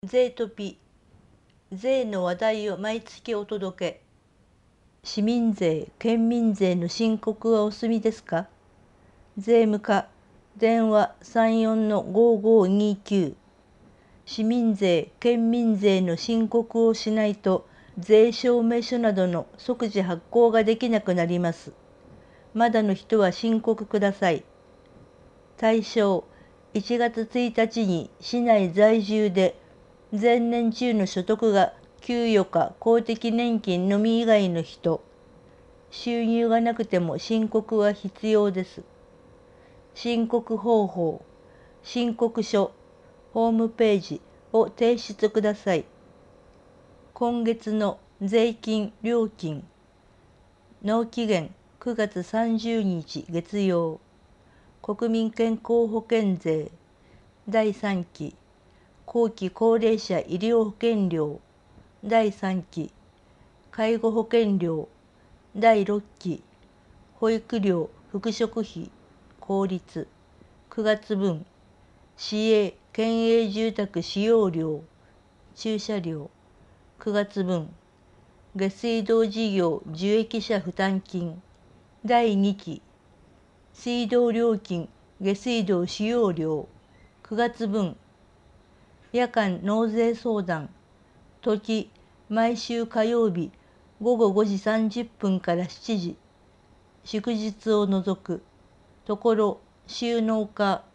税トピ、税の話題を毎月お届け。市民税、県民税の申告はお済みですか？税務課、電話34-5529。市民税、県民税の申告をしないと、税証明書などの即時発行ができなくなります。まだの人は申告ください。対象、1月1日に市内在住で前年中の所得が給与か公的年金のみ以外の人。収入がなくても申告は必要です。申告方法、申告書、ホームページを提出ください。今月の税金・料金、納期限9月30日月曜。国民健康保険税第3期後期高齢者医療保険料第3期介護保険料第6期保育料復職費公立9月分市営県営住宅使用料駐車料9月分下水道事業受益者負担金第2期水道料金下水道使用料9月分夜間納税相談時毎週火曜日午後5時30分から7時祝日を除くところ収納課